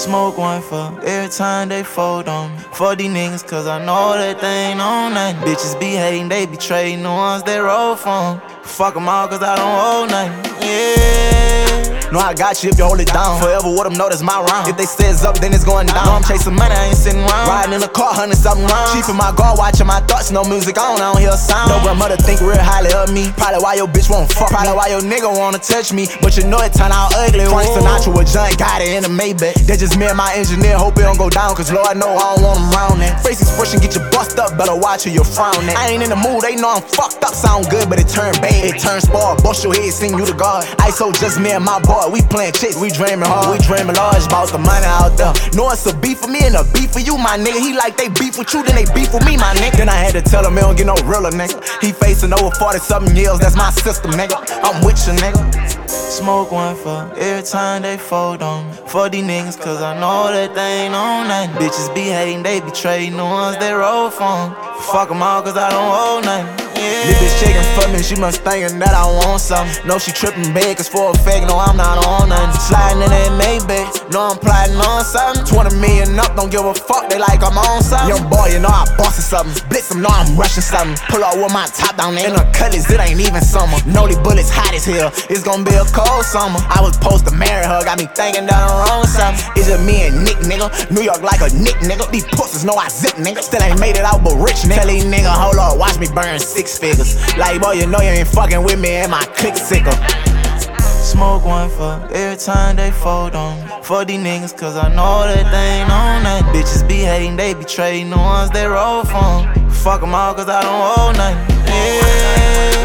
Smoke one for every time they fold on me. For these niggas, cause I know that they ain't on nothing. Bitches be hating, they be trading the ones they roll for. Fuck them all, cause I don't owe nothing. Yeah. No, I got you if you hold it down. Forever with them, know that's my round. If they say it's up, then it's going down. No, I'm chasing money, I ain't sitting around. Riding in the car, 100 something rounds. Chief in my guard, watching my thoughts, no music on, I don't hear a sound. No grandmother think real highly of me. Probably why your bitch won't fuck. Probably why your nigga wanna touch me. But you know it turn out ugly. Frank Sinatra with John Gotti in a Maybach. That's just me and my engineer, hope it don't go down. Cause Lord know I don't want him round that. Face expression get you bust up, better watch who you're frowning. I ain't in the mood, they know I'm fucked up. Sound good, but it turn bad. It turn spoiled, bust your head, sing you to God. ISO just me and my boy, we playing chicks. We dreaming hard, we dreaming large about the money out there. Know it's a beef for me and a beef for you, my nigga. He like they beef with you, then they beef with me, my nigga. Then I had to tell him, it don't get no realer, nigga. He facing over 40-something years, that's my system, nigga. I'm with you, nigga. Smoke one for every time they fold on me. For these niggas, cause I know that they ain't on nothing. Bitches be hating, they be trading the ones they roll for. Fuck them all, cause I don't owe nothing. Yeah. This bitch checking for me, she must thinking that I want something. No, she tripping bad, cause for a fact, no, I'm not on nothing. Sliding in that Maybach, no, I'm plotting on something. 20 million up, don't give a fuck, they like I'm on something. Young boy, you know I bustin' something. Blitz them, know I'm rushing something. Pull up with my top down, in the cutlass, it ain't even summer. Know these bullets hot as hell, it's gonna be a cold summer. I was supposed to marry her, got me thinking that I'm wrong something. It's just me and Nick, nigga. New York like a Nick, nigga. These pussies know I zip, nigga. Still ain't made it out, but rich, nigga. Tell these nigga, hold up, watch me burn 6 figures. Like, boy, you know you ain't fucking with me and my click sicker. Smoke one for every time they fold on me. For these niggas, cause I know that they ain't on nothing. Bitches be hating, they be trading the ones they roll for. Fuck them all, cause I don't owe nothing. Yeah.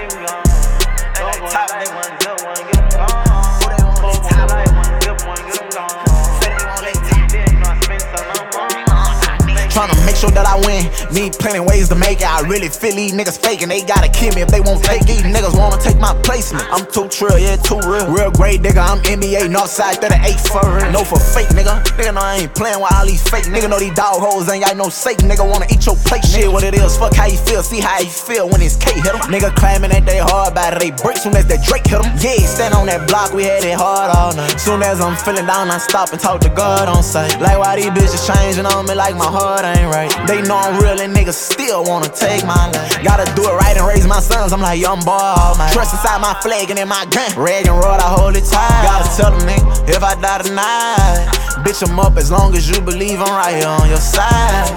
Tryna make sure that I win. Need plenty ways to make it. I really feel these niggas faking. They gotta kill me if they won't take these niggas wanna take my placement. I'm too trill, yeah, too real. Real great nigga, I'm NBA Northside 38 for real. No for fake nigga. Nigga know I ain't playing with all these fake. Nigga know these dog hoes ain't got no sake. Nigga wanna eat your plate. Shit, what it is, fuck how you feel. See how you feel when it's K hit em. Nigga claiming that they hard by they break soon as that Drake hit em. Yeah, stand on that block, we had it hard all night. Soon as I'm feeling down, I stop and talk to God on sight. Like why these bitches changing on me like my heart ain't right. They know I'm real and niggas still wanna take my life. Gotta do it right and raise my sons, I'm like young boy all night. Trust inside my flag and in my gun. Rag and roll, I hold it tight. Gotta tell them nigga, if I die tonight, bitch I'm up as long as you believe I'm right here on your side.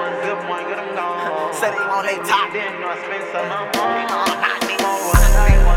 Say they want they top, then you know I spend some money.